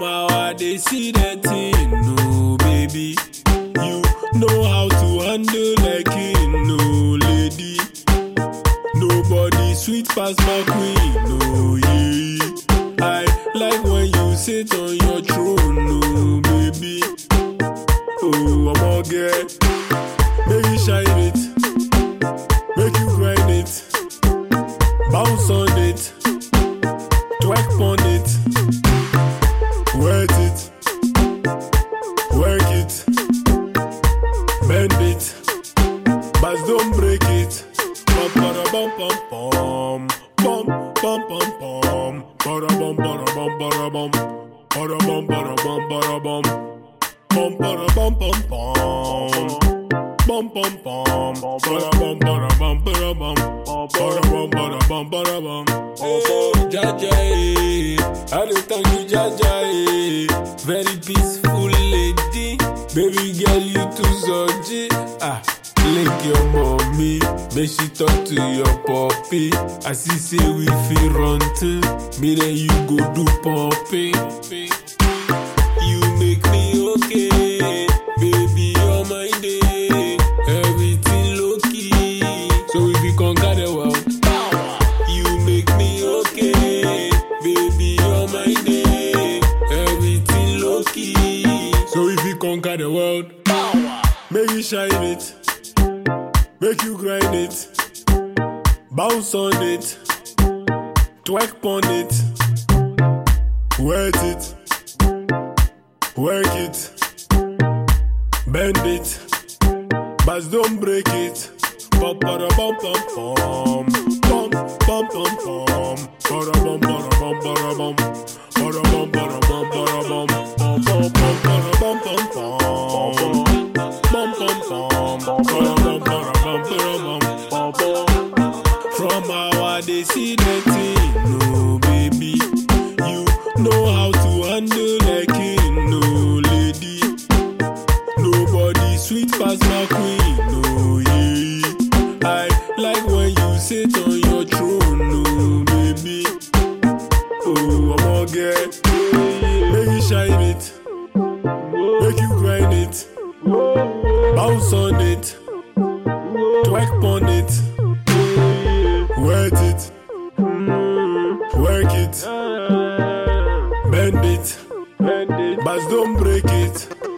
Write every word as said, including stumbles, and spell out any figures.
how I dey see that thing, no baby. You know how to handle like king, no lady. Nobody sweet past my queen, no yeah. I like when you sit on your throne, no baby. Oh, I'm all get. Make you shine it, make you grind it, bounce on it, twerk on it, wet it, work it, bend it, but don't break it. Bum bada bum bum bum, bum bum bum bum, bada bum bada bum bada bum, bada bum bada bum bada bum, bum bada bum bum bum. Bum bum bum, bada bum bada bum bada bum, bada bum bada bum bada bum. Oh, Jaja, eh. I don't thank you, Jaja, eh. Very peaceful lady, baby girl you too soji. Ah, lick your mommy, make she talk to your puppy. I see say we feel run to, me then you go do puppy. You make me okay, baby you're my day. Everything low key, so if you conquer the world, you make me okay, baby you're my day. Everything low key, so if you conquer the world, make you shine it, make you grind it, bounce on it, twerk on it, wet it, work it, bend it, but don't break it. Bum bada bum bum bum, bum bum bum bum, bada bum bada bum bada bum, bada bum bada bum bada bum, bum bum bum bada bum bum bum, bum bum bum, bada bum bada bum bada bum, bum. From how I dey see that thing, no baby. You know how to handle like king, no lady. Nobody sweet past my queen, no yeah. I like when you sit on your throne, no baby. Oh, I'm all get. Make you shine it, make you grind it, bounce on it, twerk on it, wet it, work it, bend it, but don't break it.